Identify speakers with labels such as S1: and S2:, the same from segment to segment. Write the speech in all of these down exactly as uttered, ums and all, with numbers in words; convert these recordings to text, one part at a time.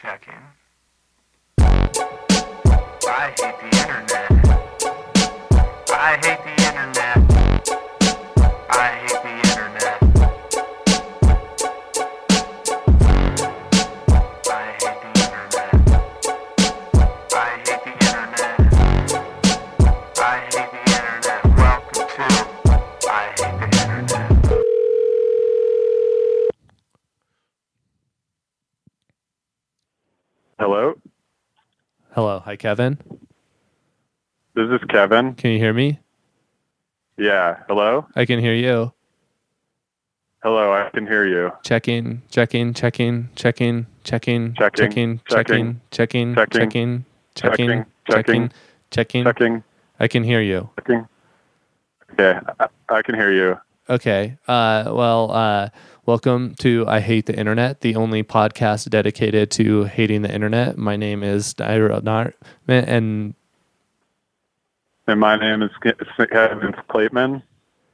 S1: Checking. I hate the internet. I hate the internet. I hate the internet. I hate the internet. I hate the internet. I hate the internet. Welcome to I hate the internet.
S2: Hello,
S3: Hello. Hi, Kevin.
S2: this is Kevin.
S3: Can you hear me?
S2: Yeah, hello?
S3: I can hear you.
S2: Hello, I can hear you.
S3: Checking, checking, checking, checking, checking,
S2: Checking,
S3: checking, checking, checking,
S2: checking,
S3: checking, checking,
S2: checking,
S3: checking, checking.
S2: Checking,
S3: I can hear you.
S2: checking. Okay, I, I can hear you.
S3: Okay. Uh, well, uh, welcome to I Hate the Internet, the only podcast dedicated to hating the internet. My name is Dairo and
S2: And my name is Ke- Kevin Clayton.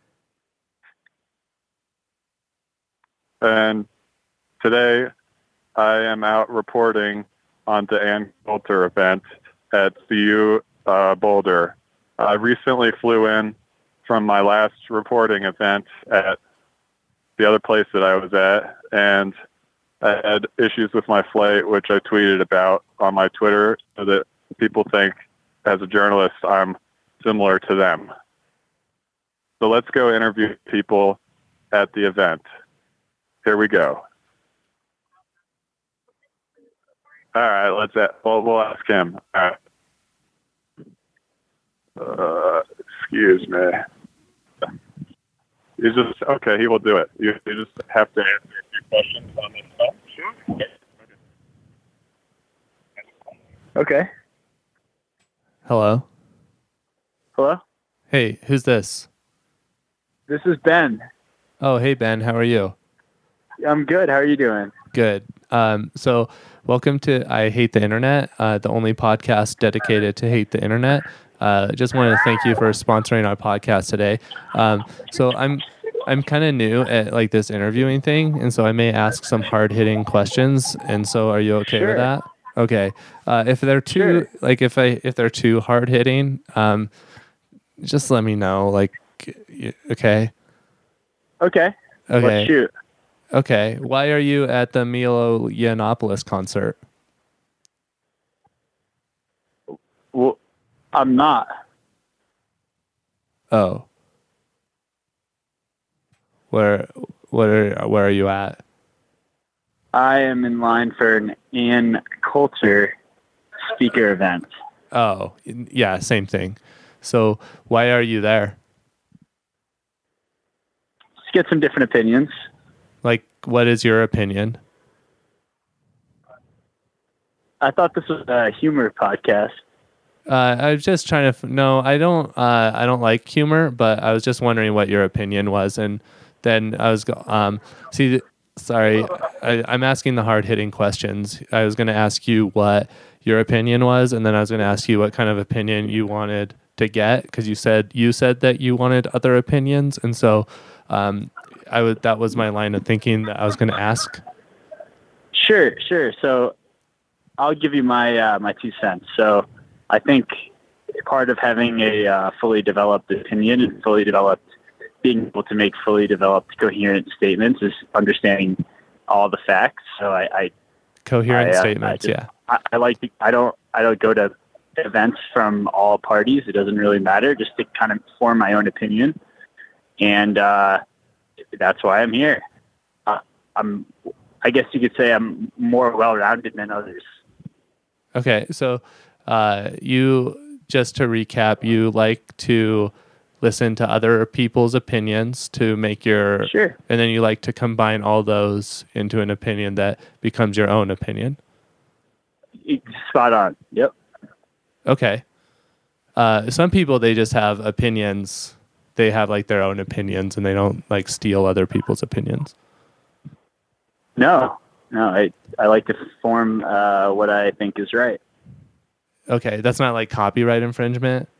S2: And today I am out reporting on the Ann Coulter event at C U uh, Boulder. I recently flew in from my last reporting event at the other place that I was at, and I had issues with my flight, which I tweeted about on my Twitter so that people think, as a journalist, I'm similar to them. So let's go interview people at the event. Here we go. All right, let's. Well, we'll ask him. All right. Uh, excuse me. You just okay. He will do it. You, you just have to answer a few questions on this stuff. Sure.
S4: Okay.
S3: hello.
S4: Hello?
S3: Hey, who's this?
S4: This is Ben.
S3: Oh, hey, Ben. How are you?
S4: I'm good. How are you doing?
S3: Good. Um, so welcome to I Hate the Internet, uh, the only podcast dedicated to hate the internet. Uh, just wanted to thank you for sponsoring our podcast today. Um, so I'm I'm kind of new at like this interviewing thing, and so I may ask some hard hitting questions. And so, are you okay
S4: Sure.
S3: with that? Okay. Uh, if they're too
S4: Sure.
S3: like if I if they're too hard hitting, um, just let me know. Like, y- okay,
S4: Okay.
S3: okay,
S4: Let's shoot.
S3: okay. Why are you at the Milo Yiannopoulos concert?
S4: Well, I'm not.
S3: Oh. Where where where are you at?
S4: I am in line for an Ann Coulter speaker event.
S3: Oh, yeah, same thing. So why are you there?
S4: Let's get some different opinions.
S3: Like, what is your opinion?
S4: I thought this was a humor podcast.
S3: Uh, I was just trying to. F- no, I don't. Uh, I don't like humor, but I was just wondering what your opinion was, and then I was. Go- um, see, sorry, I, I'm asking the hard hitting questions. I was going to ask you what your opinion was, and then I was going to ask you what kind of opinion you wanted to get, because you said you said that you wanted other opinions, and so um, I would. That was my line of thinking that I was going to ask.
S4: Sure, sure. So I'll give you my uh, my two cents. So I think part of having a uh, fully developed opinion and fully developed, being able to make fully developed coherent statements is understanding all the facts. So I, I
S3: Coherent
S4: I, uh,
S3: statements,
S4: I just-
S3: yeah.
S4: I, I like to, I don't I don't go to events from all parties. It doesn't really matter. Just to kind of form my own opinion, and uh, that's why I'm here. Uh, I'm I guess you could say I'm more well-rounded than others.
S3: Okay, so uh, you, just to recap, you like to listen to other people's opinions to make your,
S4: Sure.
S3: and then you like to combine all those into an opinion that becomes your own opinion.
S4: Spot on. Yep.
S3: Okay. Uh, some people, they just have opinions. They have like their own opinions and they don't like steal other people's opinions.
S4: No, no. I I like to form uh, what I think is right.
S3: Okay, that's not like copyright infringement.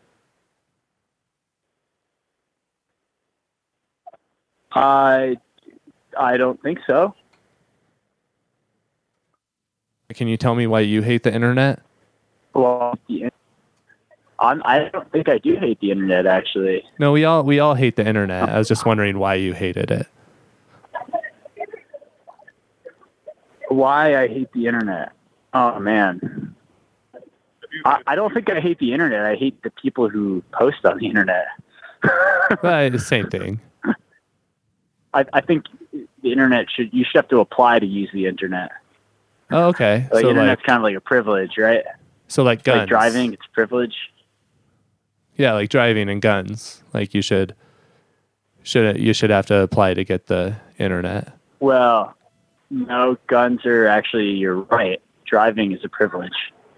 S4: I I don't think so.
S3: Can you tell me why you hate the internet?
S4: Well, the, I'm, I don't think I do hate the internet, actually.
S3: No, we all we all hate the internet. I was just wondering why you hated it.
S4: Why I hate the internet? Oh, man. I, I don't think I hate the internet. I hate the people who post on the internet.
S3: Well, the same thing.
S4: I, I think the internet should, you should have to apply to use the internet.
S3: Oh, okay.
S4: Like,
S3: so
S4: internet's
S3: like,
S4: kind of like a privilege, right?
S3: so like guns.
S4: Like driving, it's privilege.
S3: Yeah, like driving and guns. Like you should, should you should have to apply to get the internet.
S4: Well, no, guns are actually, you're right. Driving is a privilege.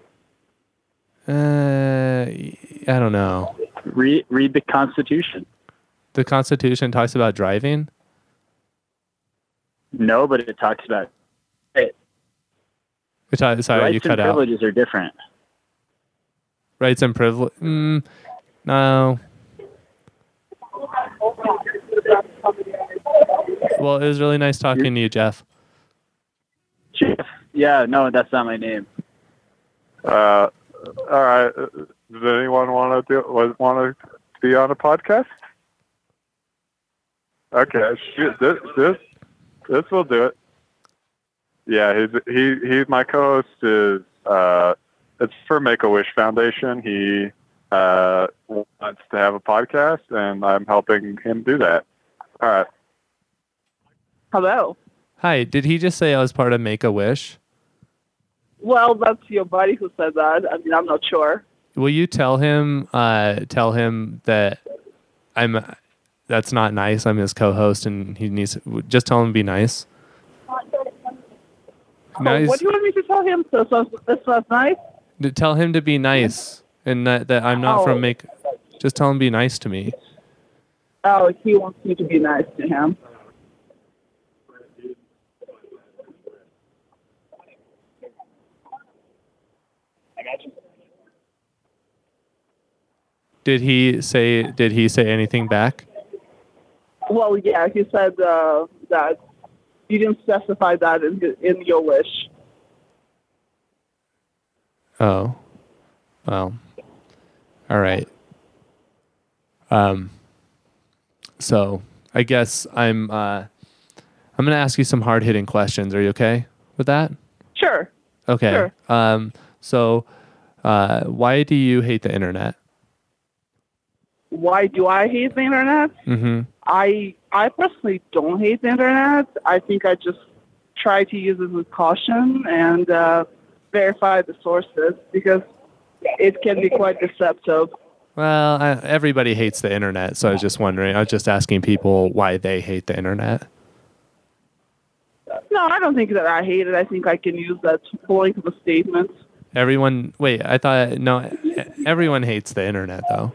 S3: Uh, I don't know.
S4: Read, read the Constitution.
S3: The Constitution talks about driving.
S4: No, but it talks about it.
S3: It ta- sorry,
S4: Rights
S3: you cut
S4: and
S3: out.
S4: privileges are different.
S3: Rights and privilege. Mm, no. Well, it was really nice talking to you, Jeff.
S4: Jeff. Yeah, no, that's not my name.
S2: Uh, all right. Does anyone want to do want to be on a podcast? Okay, shoot, this this this will do it. Yeah, he's he he. My co-host is uh, it's for Make a Wish Foundation. He uh wants to have a podcast, and I'm helping him do that. All right.
S5: Hello.
S3: Hi, did he just say I was part of Make a Wish?
S5: Well, that's your buddy who said that. I mean, I'm not sure.
S3: Will you tell him uh, tell him that I'm that's not nice. I'm his co-host, and he needs just tell him to be nice. Nice.
S5: Oh, what do you want me to tell him? So, so this was nice.
S3: To tell him to be nice, and that, that I'm not
S5: Oh.
S3: from Make. Just tell him to be nice to me.
S5: Oh, he wants me to be nice to him.
S3: Did he say? Did he say anything back?
S5: Well, yeah, he said uh, that you didn't specify that in in your wish.
S3: Oh, well, all right. Um, so I guess I'm. Uh, I'm gonna ask you some hard hitting questions. Are you okay with that?
S5: Sure.
S3: Okay.
S5: Sure.
S3: Um. So, uh, why do you hate the internet?
S5: Why do I hate the internet?
S3: Mm-hmm.
S5: I I personally don't hate the internet. I think I just try to use it with caution and uh, verify the sources because it can be quite deceptive.
S3: Well, I, everybody hates the internet, so I was just wondering. I was just asking people why they hate the internet.
S5: No, I don't think that I hate it. I think I can use that to point to the statement.
S3: Everyone, wait, I thought no. Everyone hates the internet, though.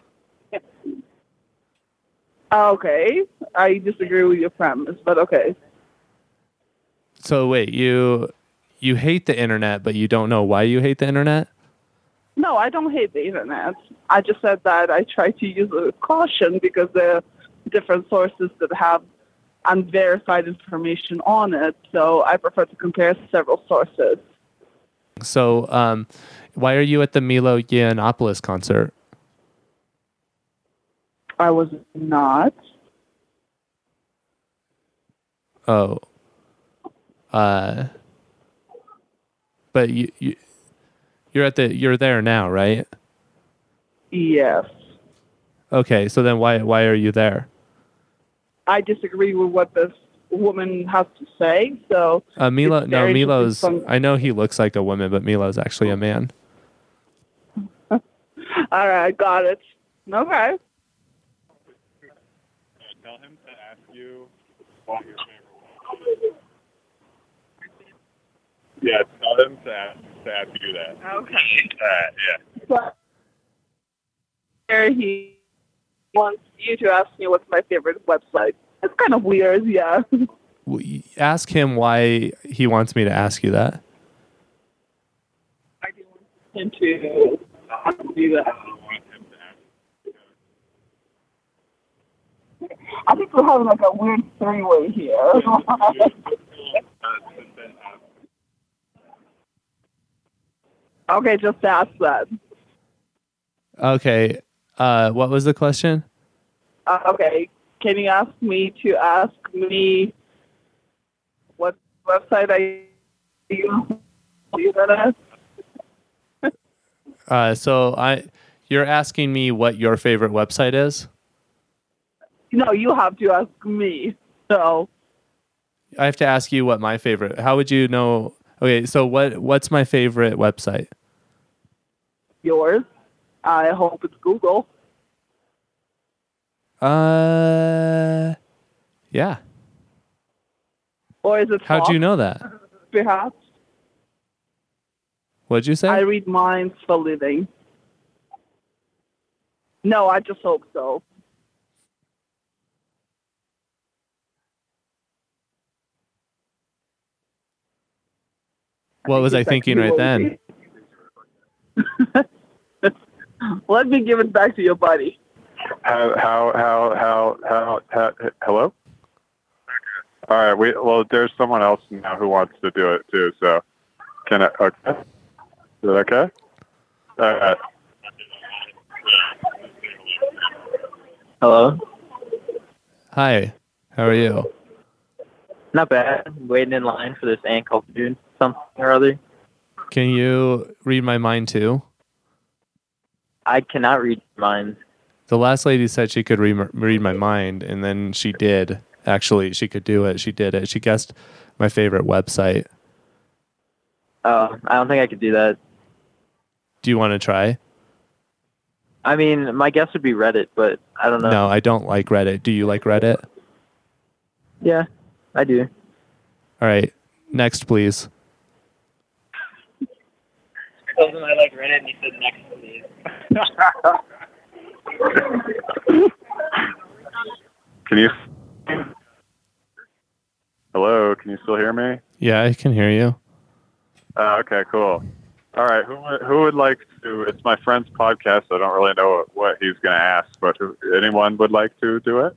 S5: Okay, I disagree with your premise, but okay.
S3: So wait, you you hate the internet, but you don't know why you hate the internet?
S5: No, I don't hate the internet. I just said that I try to use it with caution because there are different sources that have unverified information on it. So I prefer to compare several sources.
S3: So, um, why are you at the Milo Yiannopoulos concert?
S5: I was not.
S3: Oh, uh, but you you you're at the you're there now, right?
S5: Yes.
S3: Okay, so then why why are you there?
S5: I disagree with what this woman has to say. So
S3: Uh, Milo,
S5: it's
S3: no,
S5: very
S3: Milo's.
S5: interesting
S3: I know he looks like a woman, but Milo's actually a man.
S5: All right, got it. Okay.
S2: Tell him to ask you what your favorite was. Yeah, tell him to ask, to ask you that.
S5: Okay.
S2: Uh, yeah.
S5: But there he wants you to ask me what's my favorite website. It's kind of weird, yeah.
S3: W- Ask him why he wants me to ask you that.
S5: I do want him to do that. I think we're having like a weird three-way here. Okay, just ask that.
S3: Okay. Uh, what was the question?
S5: Uh, okay, can you ask me to ask me what website I use the internet?
S3: Uh, so I, you're asking me what your favorite website is?
S5: No, you have to ask me. So,
S3: I have to ask you what my favorite. How would you know? Okay, so what what's my favorite website?
S5: yours. I hope it's Google.
S3: Uh, yeah.
S5: Or is it
S3: How'd
S5: Fox,
S3: you know that?
S5: perhaps?
S3: What'd you say?
S5: I read minds for a living. No, I just hope so.
S3: What was I
S5: It's
S3: thinking
S5: actually
S3: right then?
S5: emoji. Let me give it back to your buddy.
S2: How how how how how, how hello? All right. We well, there's someone else now who wants to do it too. So can I? Okay. Is it okay? All right.
S6: Hello.
S3: Hi. How are you?
S6: Not bad. Waiting in line for this ant culture dude, something or other.
S3: Can you read my mind too?
S6: I cannot read minds.
S3: The last lady said she could re- read my mind, and then she did. Actually, she could do it. She did it. She guessed my favorite website.
S6: Oh, I don't think I could do that.
S3: Do you want to try?
S6: I mean, my guess would be Reddit, but I don't know.
S3: No, I don't like Reddit. Do you like Reddit?
S6: Yeah, I do.
S3: All right. Next, please.
S6: Because I like Reddit, and you said next, please.
S2: Can you? Hello. Can you still hear me?
S3: Yeah, I can hear you.
S2: Uh, okay. Cool. All right. Who would- who would like to? It's my friend's podcast. So I don't really know what, what he's going to ask, but who, anyone would like to do it?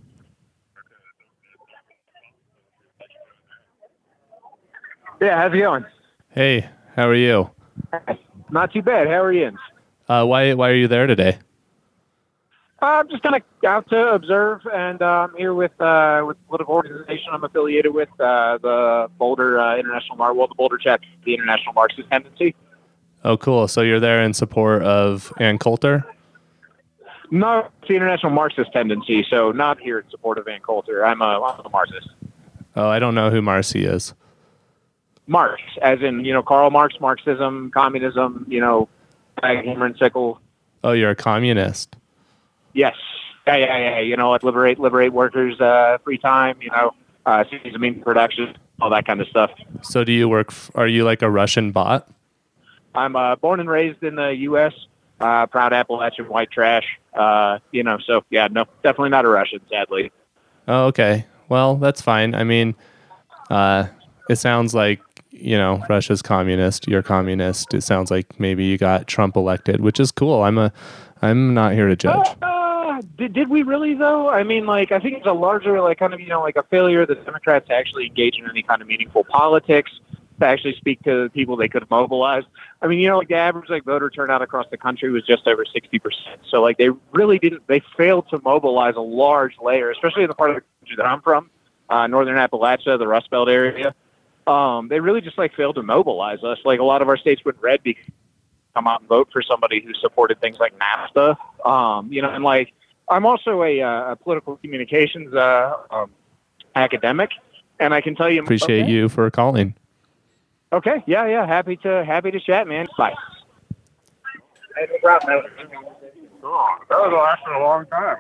S7: Yeah, how's it going?
S3: Hey, how are you?
S7: Not too bad. How are you?
S3: Uh, why why are you there today?
S7: Uh, I'm just kind of out to observe, and uh, I'm here with uh, with a political organization I'm affiliated with, uh, the Boulder uh, International Mar, well, the Boulder chapter, of the International Marxist Tendency.
S3: Oh, cool. So you're there in support of Ann Coulter?
S7: No, it's the International Marxist Tendency, so not here in support of Ann Coulter. I'm a, I'm a Marxist.
S3: Oh, I don't know who Marcy is.
S7: Marx, as in, you know, Karl Marx, Marxism, communism, you know, hammer and sickle.
S3: Oh, you're a communist.
S7: Yes. Yeah, yeah, yeah. You know, like liberate, liberate workers, uh, free time, you know, uh, seasonal meat production, all that kind of stuff.
S3: So do you work, f- are you like a Russian bot?
S7: I'm uh, born and raised in the U S, uh, proud Appalachian white trash, uh, you know, so yeah, no, definitely not a Russian, sadly.
S3: Oh, okay. Well, that's fine. I mean, uh, it sounds like, you know, Russia's communist, you're communist. It sounds like maybe you got Trump elected, which is cool. I'm a, I'm not here to judge.
S7: Uh, did, did we really, though? I mean, like, I think it's a larger, like, kind of, you know, like a failure of the Democrats to actually engage in any kind of meaningful politics, to actually speak to the people they could have mobilized. I mean, you know, like, the average, like, voter turnout across the country was just over sixty percent. So, like, they really didn't, they failed to mobilize a large layer, especially in the part of the country that I'm from, uh, northern Appalachia, the Rust Belt area. Um, they really just, like, failed to mobilize us. Like, a lot of our states went red because come out and vote for somebody who supported things like NAFTA. Um, you know, and like, I'm also a, uh, a political communications uh, um, academic, and I can tell you.
S3: Appreciate
S7: okay.
S3: you for calling.
S7: Okay, yeah, yeah, happy to happy to chat, man. Bye.
S2: Oh, that was lasting a long time.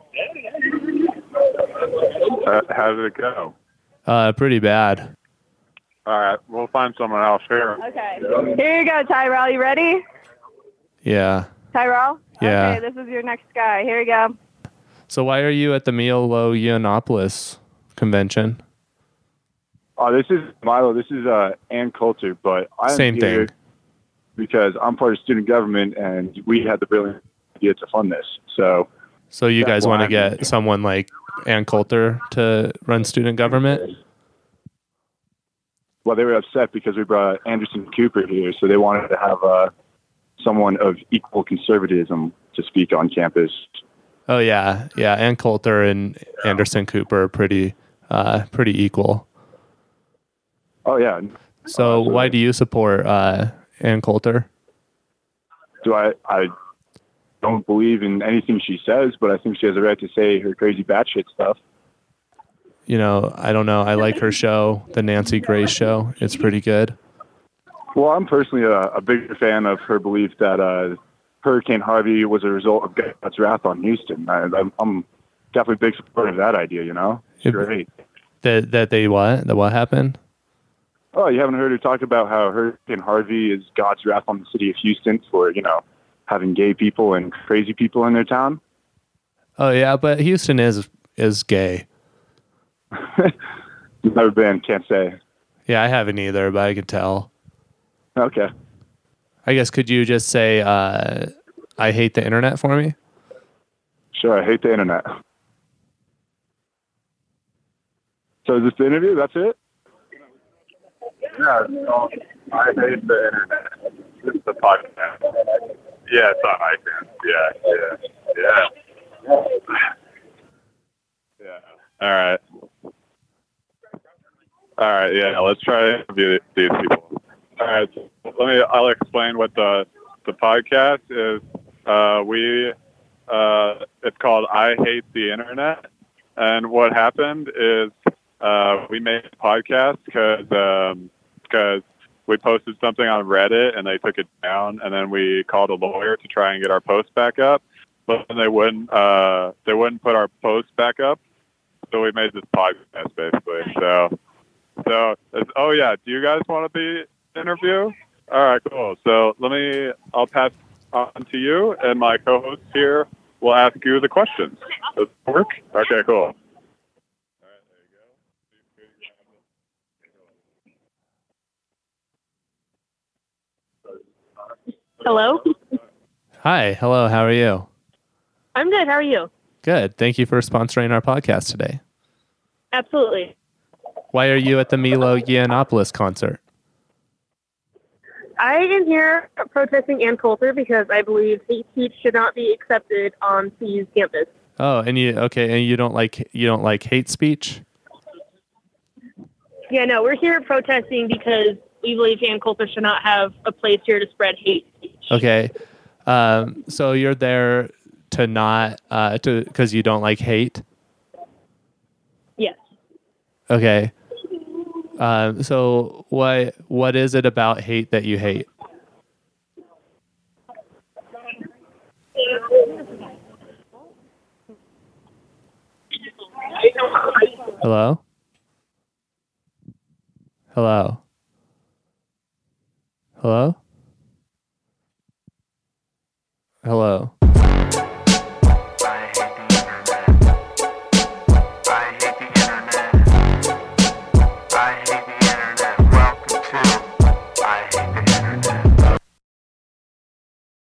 S2: Uh, how did it go?
S3: Uh, pretty bad.
S2: All right, we'll find someone else here.
S8: Okay. Here you go, Tyrell. You ready?
S3: Yeah.
S8: Tyrell?
S3: Yeah.
S8: Okay, this is your next guy. Here you go.
S3: So why are you at the Milo Yiannopoulos convention?
S9: Oh, this is Milo. This is uh, Ann Coulter, but I'm
S3: Same
S9: here
S3: thing.
S9: because I'm part of student government, and we had the brilliant idea to fund this. So,
S3: So you
S9: That's
S3: guys want to
S9: why
S3: get
S9: I'm-
S3: someone like Ann Coulter to run student government?
S9: well, they were upset because we brought Anderson Cooper here, so they wanted to have uh, someone of equal conservatism to speak on campus.
S3: Oh yeah, yeah. Ann Coulter and Anderson Cooper are pretty, uh, pretty equal.
S9: Oh yeah.
S3: So
S9: Uh, so
S3: why do you support uh, Ann Coulter?
S9: Do I? I don't believe in anything she says, but I think she has a right to say her crazy batshit stuff.
S3: You know, I don't know. I like her show, the Nancy Grace Show. It's pretty good.
S9: Well, I'm personally a, a bigger fan of her belief that uh, Hurricane Harvey was a result of God's wrath on Houston. I, I'm, I'm definitely a big supporter of that idea. You know, it's
S3: It-
S9: great.
S3: That that they what? That what happened?
S9: Oh, you haven't heard her talk about how Hurricane Harvey is God's wrath on the city of Houston for, you know, having gay people and crazy people in their town?
S3: Oh yeah, but Houston is is gay.
S9: Never been, can't say.
S3: Yeah, I haven't either, but I can tell.
S9: Okay.
S3: I guess could you just say uh, I hate the internet for me?
S9: Sure, I hate the internet. So is this the interview? That's it?
S2: Yeah, so I hate the internet. It's the podcast. Yeah, it's on iTunes. Yeah, yeah, yeah. Yeah. All right. All right, yeah, let's try to interview these people. All right, so let me, I'll explain what the, the podcast is. Uh, we, uh, it's called I Hate the Internet. And what happened is uh, we made a podcast because um, because we posted something on Reddit and they took it down, and then we called a lawyer to try and get our post back up, but they wouldn't uh, they wouldn't put our post back up, so we made this podcast basically. So so it's, oh yeah, do you guys want to be interview? All right, cool. So let me I'll pass on to you, and my co-host here will ask you the questions. Does it work? Okay, cool.
S10: Hello?
S3: Hi, hello, how are you?
S10: I'm good. How are you?
S3: Good. Thank you for sponsoring our podcast today.
S10: Absolutely.
S3: Why are you at the Milo Yiannopoulos concert?
S10: I am here protesting Ann Coulter because I believe hate speech should not be accepted on C U's campus.
S3: Oh, and you okay? And you don't like you don't like hate speech?
S10: Yeah, no, we're here protesting because we believe Ann Coulter should not have a place here to spread hate speech.
S3: Okay, um, so you're there to not uh, to because you don't like hate.
S10: Yes.
S3: Okay. Um, so what what is it about hate that you hate? Hello? Hello? Hello? Hello?